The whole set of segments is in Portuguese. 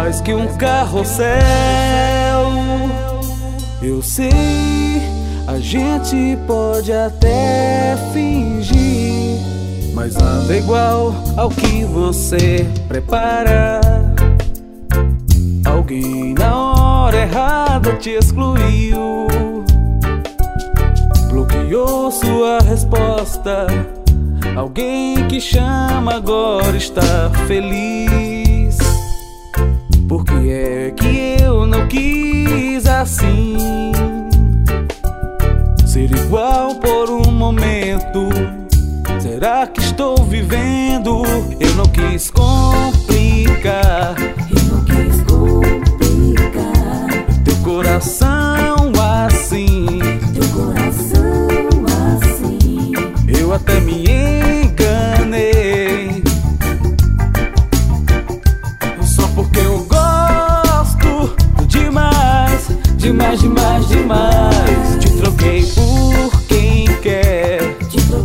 mais que um carrossel. Eu sei, a gente pode até fingir, mas nada é igual ao que você prepara. Alguém na hora errada te excluiu, bloqueou sua resposta. Alguém que chama agora está feliz. Por que é que eu não quis assim ser igual por um momento? Será que estou vivendo? Eu não quis complicar. Teu coração assim. Eu até me enganei, só porque eu gosto demais, demais, demais, demais. Te troquei por quem quer.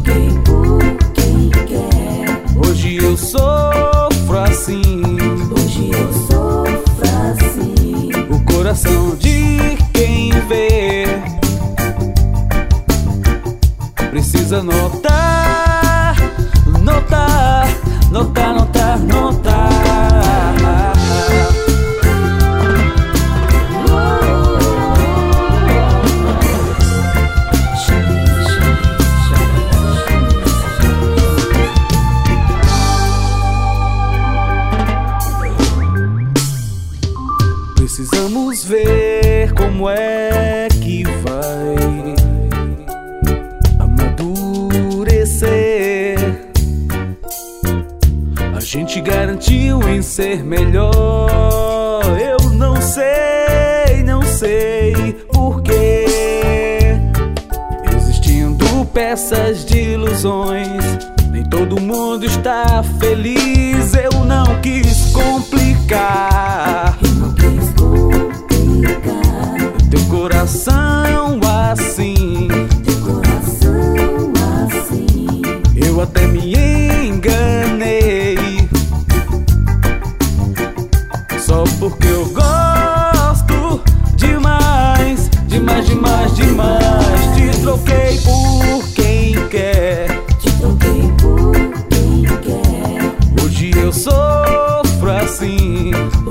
Hoje eu sofro assim. O coração de quem vê precisa notar, notar, notar, notar, notar. Precisamos ver como é que vai amadurecer. A gente garantiu em ser melhor. Eu não sei, não sei porquê. Existindo peças de ilusões, nem todo mundo está feliz. Eu não quis complicar. Teu coração assim. Eu até me enganei, só porque eu gosto demais, demais, demais, demais. Te troquei por quem quer. Hoje eu sofro assim.